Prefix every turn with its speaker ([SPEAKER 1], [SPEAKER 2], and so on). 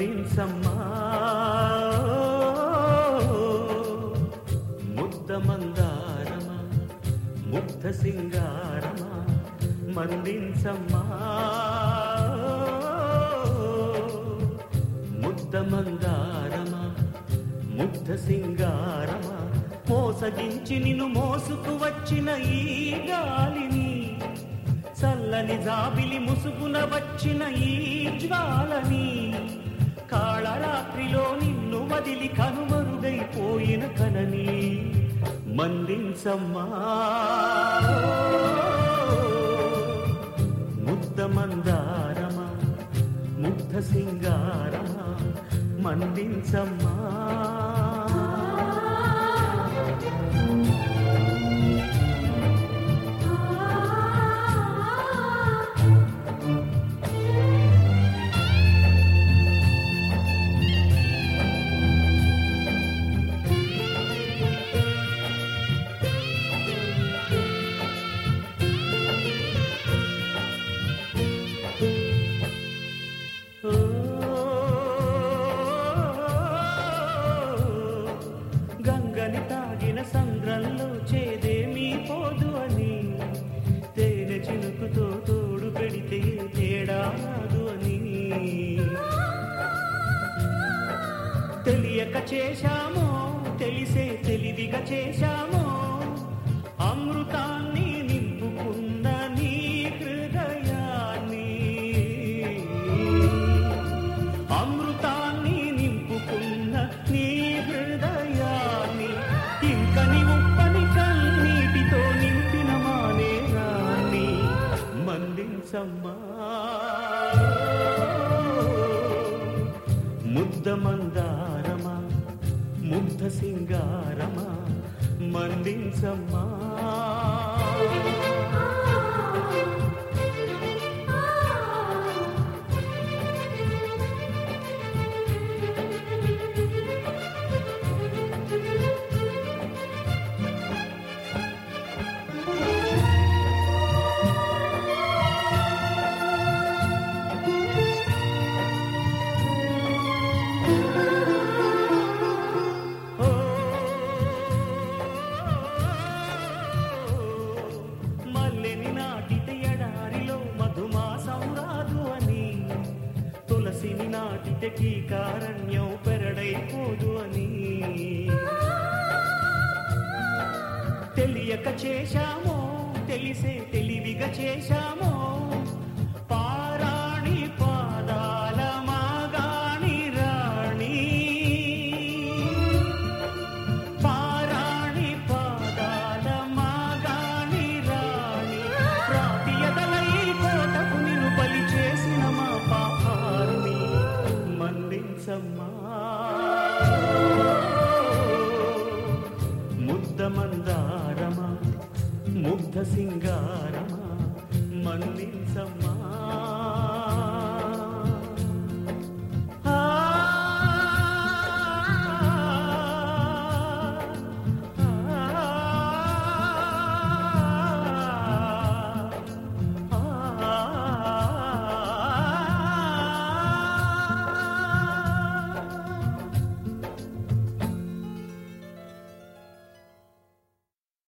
[SPEAKER 1] మందించమ్మా ముద్ద మందారమా ముగ్ధ సింగారమా మందించమ్మా ముద్ద మందారమా ముగ్ధ సింగారమా మోసగించి నిన్ను మోసుకు వచ్చిన ఈ గాలిని చల్లని జాబిలి ముసుగున వచ్చిన ఈ జ్వాలని కాళరాత్రిలో నిన్ను వదిలి కనుమరుగైపోయిన కలని మందించమ్మా ముద్ద మందారమా ముగ్ధ సింగారమా మందించమ్మా గంగని తాగిన సంద్రంలో చేదేమీ పోదు అని తేనె చినుకుతో తోడు పెడితే తేడా రాదు అని తెలియక చేశామో తెలిసే తెలివిగా చేశామో అమృతాన్ని నింపుకున్న నీ హృదయాన్ని అమృతాన్ని నింపుకున్న నీ హృదయాన్ని ఇంకని ఉప్పని కన్నీటితో నింపిన మానేరాన్ని మందించమ్మా ముద్ద మందారమా ముగ్ధ సింగారమా మందించమ్మా తులసిని నాటితే కీకారణ్యం పెరడైపోదు అని తెలియక చేశామో తెలిసే తెలివిగా చేశామో